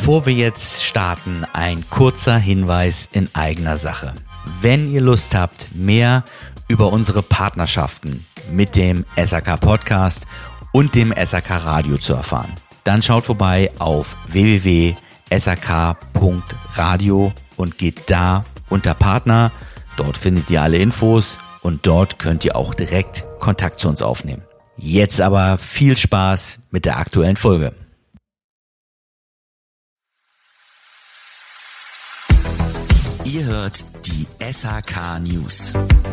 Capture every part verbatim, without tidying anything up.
Bevor wir jetzt starten, ein kurzer Hinweis in eigener Sache. Wenn ihr Lust habt, mehr über unsere Partnerschaften mit dem S A K Podcast und dem S A K Radio zu erfahren, dann schaut vorbei auf w w w punkt s a k punkt radio und geht da unter Partner. Dort findet ihr alle Infos und dort könnt ihr auch direkt Kontakt zu uns aufnehmen. Jetzt aber viel Spaß mit der aktuellen Folge. Ihr hört die S A K News.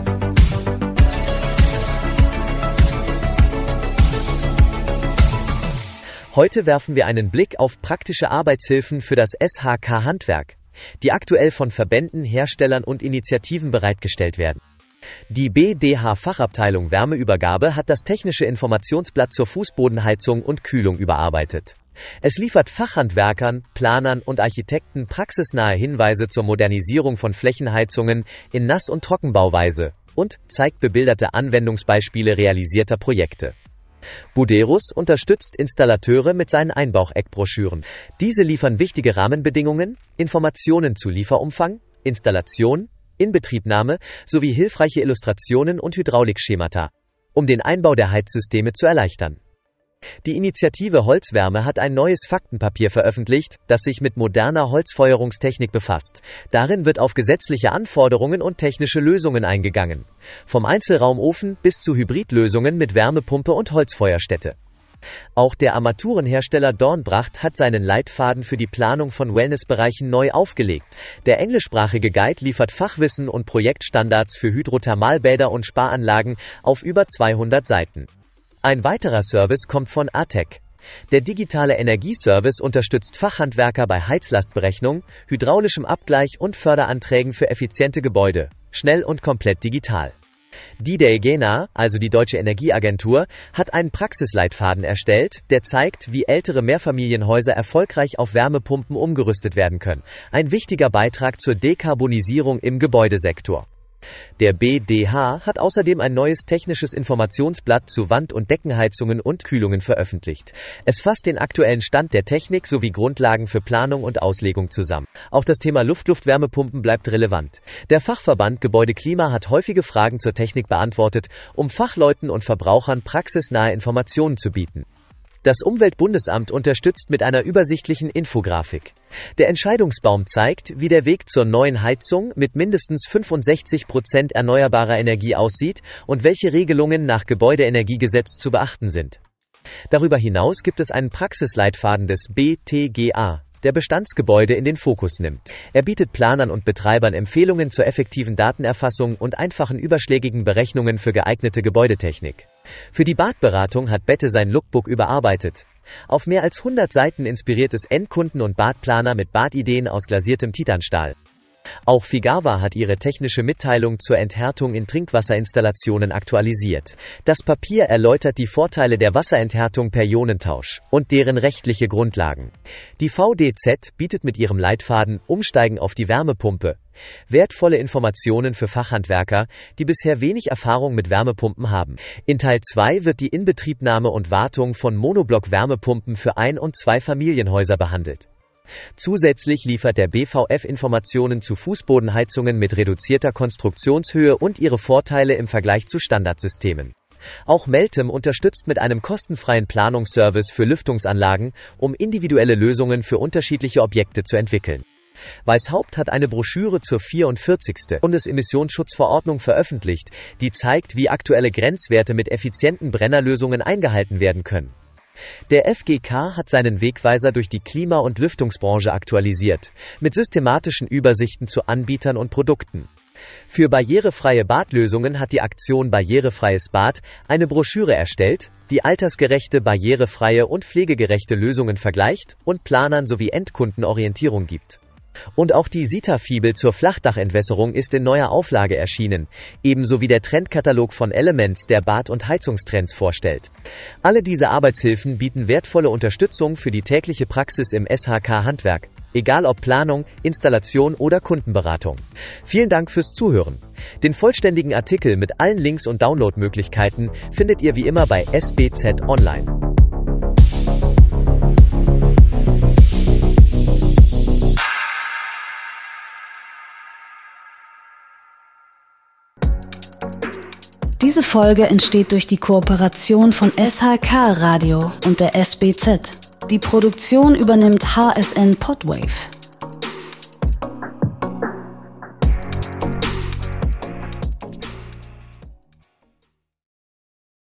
Heute werfen wir einen Blick auf praktische Arbeitshilfen für das S H K Handwerk, die aktuell von Verbänden, Herstellern und Initiativen bereitgestellt werden. Die B D H-Fachabteilung Wärmeübergabe hat das technische Informationsblatt zur Fußbodenheizung und Kühlung überarbeitet. Es liefert Fachhandwerkern, Planern und Architekten praxisnahe Hinweise zur Modernisierung von Flächenheizungen in Nass- und Trockenbauweise und zeigt bebilderte Anwendungsbeispiele realisierter Projekte. Buderus unterstützt Installateure mit seinen Einbaucheckbroschüren. Diese liefern wichtige Rahmenbedingungen, Informationen zu Lieferumfang, Installation, Inbetriebnahme sowie hilfreiche Illustrationen und Hydraulikschemata, um den Einbau der Heizsysteme zu erleichtern. Die Initiative Holzwärme hat ein neues Faktenpapier veröffentlicht, das sich mit moderner Holzfeuerungstechnik befasst. Darin wird auf gesetzliche Anforderungen und technische Lösungen eingegangen. Vom Einzelraumofen bis zu Hybridlösungen mit Wärmepumpe und Holzfeuerstätte. Auch der Armaturenhersteller Dornbracht hat seinen Leitfaden für die Planung von Wellnessbereichen neu aufgelegt. Der englischsprachige Guide liefert Fachwissen und Projektstandards für Hydrothermalbäder und Sparanlagen auf über zweihundert Seiten. Ein weiterer Service kommt von A T E C. Der digitale Energieservice unterstützt Fachhandwerker bei Heizlastberechnung, hydraulischem Abgleich und Förderanträgen für effiziente Gebäude, schnell und komplett digital. Die D E G E N A, also die Deutsche Energieagentur, hat einen Praxisleitfaden erstellt, der zeigt, wie ältere Mehrfamilienhäuser erfolgreich auf Wärmepumpen umgerüstet werden können. Ein wichtiger Beitrag zur Dekarbonisierung im Gebäudesektor. Der B D H hat außerdem ein neues technisches Informationsblatt zu Wand- und Deckenheizungen und Kühlungen veröffentlicht. Es fasst den aktuellen Stand der Technik sowie Grundlagen für Planung und Auslegung zusammen. Auch das Thema Luft-Luft-Wärmepumpen bleibt relevant. Der Fachverband Gebäudeklima hat häufige Fragen zur Technik beantwortet, um Fachleuten und Verbrauchern praxisnahe Informationen zu bieten. Das Umweltbundesamt unterstützt mit einer übersichtlichen Infografik. Der Entscheidungsbaum zeigt, wie der Weg zur neuen Heizung mit mindestens fünfundsechzig Prozent erneuerbarer Energie aussieht und welche Regelungen nach Gebäudeenergiegesetz zu beachten sind. Darüber hinaus gibt es einen Praxisleitfaden des B T G A, der Bestandsgebäude in den Fokus nimmt. Er bietet Planern und Betreibern Empfehlungen zur effektiven Datenerfassung und einfachen überschlägigen Berechnungen für geeignete Gebäudetechnik. Für die Badberatung hat Bette sein Lookbook überarbeitet. Auf mehr als hundert Seiten inspiriert es Endkunden und Badplaner mit Badideen aus glasiertem Titanstahl. Auch Figava hat ihre technische Mitteilung zur Enthärtung in Trinkwasserinstallationen aktualisiert. Das Papier erläutert die Vorteile der Wasserenthärtung per Ionentausch und deren rechtliche Grundlagen. Die V D Z bietet mit ihrem Leitfaden Umsteigen auf die Wärmepumpe wertvolle Informationen für Fachhandwerker, die bisher wenig Erfahrung mit Wärmepumpen haben. In Teil zwei wird die Inbetriebnahme und Wartung von Monoblock-Wärmepumpen für Ein- und Zweifamilienhäuser behandelt. Zusätzlich liefert der B V F Informationen zu Fußbodenheizungen mit reduzierter Konstruktionshöhe und ihre Vorteile im Vergleich zu Standardsystemen. Auch Meltem unterstützt mit einem kostenfreien Planungsservice für Lüftungsanlagen, um individuelle Lösungen für unterschiedliche Objekte zu entwickeln. Weishaupt hat eine Broschüre zur vierundvierzigsten Bundesemissionsschutzverordnung veröffentlicht, die zeigt, wie aktuelle Grenzwerte mit effizienten Brennerlösungen eingehalten werden können. Der F G K hat seinen Wegweiser durch die Klima- und Lüftungsbranche aktualisiert, mit systematischen Übersichten zu Anbietern und Produkten. Für barrierefreie Badlösungen hat die Aktion Barrierefreies Bad eine Broschüre erstellt, die altersgerechte, barrierefreie und pflegegerechte Lösungen vergleicht und Planern sowie Endkunden Orientierung gibt. Und auch die Sita-Fibel zur Flachdachentwässerung ist in neuer Auflage erschienen, ebenso wie der Trendkatalog von Elements, der Bad- und Heizungstrends vorstellt. Alle diese Arbeitshilfen bieten wertvolle Unterstützung für die tägliche Praxis im S H K-Handwerk, egal ob Planung, Installation oder Kundenberatung. Vielen Dank fürs Zuhören. Den vollständigen Artikel mit allen Links und Downloadmöglichkeiten findet ihr wie immer bei S B Z Online. Diese Folge entsteht durch die Kooperation von S H K Radio und der S B Z. Die Produktion übernimmt H S N Podwave.